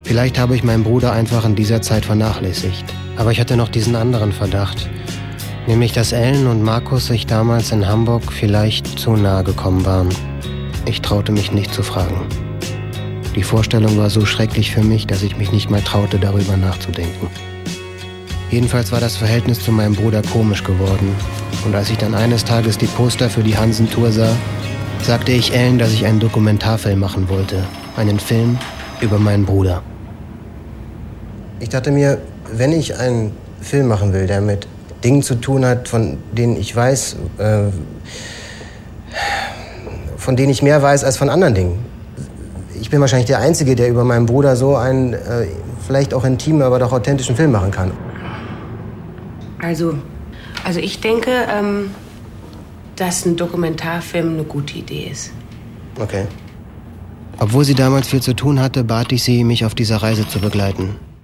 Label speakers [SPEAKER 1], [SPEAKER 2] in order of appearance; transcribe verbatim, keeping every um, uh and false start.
[SPEAKER 1] Vielleicht habe ich meinen Bruder einfach in dieser Zeit vernachlässigt. Aber ich hatte noch diesen anderen Verdacht. Nämlich, dass Ellen und Markus sich damals in Hamburg vielleicht zu nahe gekommen waren. Ich traute mich nicht zu fragen. Die Vorstellung war so schrecklich für mich, dass ich mich nicht mal traute, darüber nachzudenken. Jedenfalls war das Verhältnis zu meinem Bruder komisch geworden. Und als ich dann eines Tages die Poster für die Hansen-Tour sah, sagte ich Ellen, dass ich einen Dokumentarfilm machen wollte. Einen Film über meinen Bruder. Ich dachte mir, wenn ich einen Film machen will, der mit Dingen zu tun hat, von denen ich weiß, äh, von denen ich mehr weiß als von anderen Dingen. Ich bin wahrscheinlich der Einzige, der über meinen Bruder so einen, äh, vielleicht auch intimen, aber doch authentischen Film machen kann.
[SPEAKER 2] Also, also ich denke, ähm, dass ein Dokumentarfilm eine gute Idee ist.
[SPEAKER 1] Okay. Obwohl sie damals viel zu tun hatte, bat ich sie, mich auf dieser Reise zu begleiten.